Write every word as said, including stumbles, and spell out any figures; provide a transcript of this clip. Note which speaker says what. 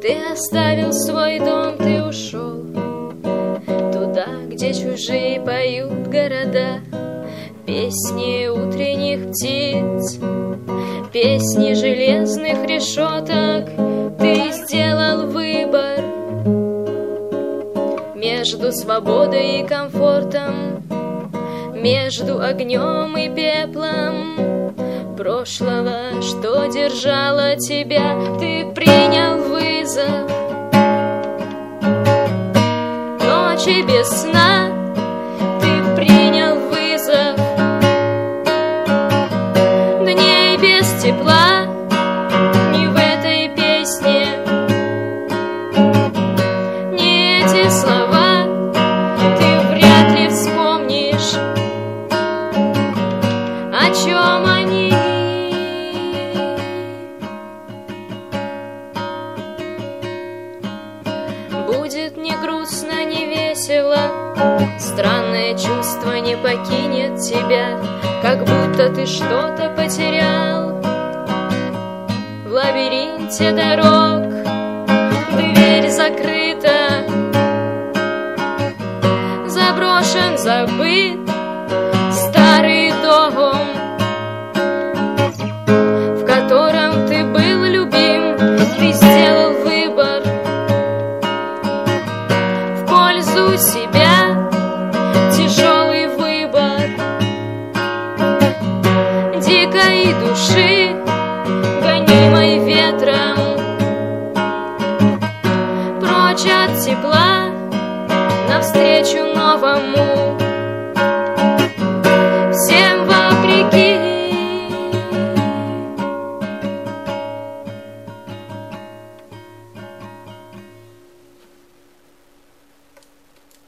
Speaker 1: Ты оставил свой дом, ты ушел туда, где чужие поют города, песни утренних птиц, песни железных решеток. Ты сделал выбор между свободой и комфортом, между огнем и пеплом прошлого, что держало тебя. Ты принял вызов ночи без сна, ты принял вызов дней без тепла. Не в этой песне не эти слова, ты вряд ли вспомнишь, о чем они. Будет не грустно, не весело, странное чувство не покинет тебя, как будто ты что-то потерял в лабиринте дорог. Дверь закрыта, заброшен, забыт старый дом, в котором ты был любим. Ты сделал выбор в пользу себя, тяжелый выбор дикой души, гонимой ветром, прочь от тепла, навстречу новому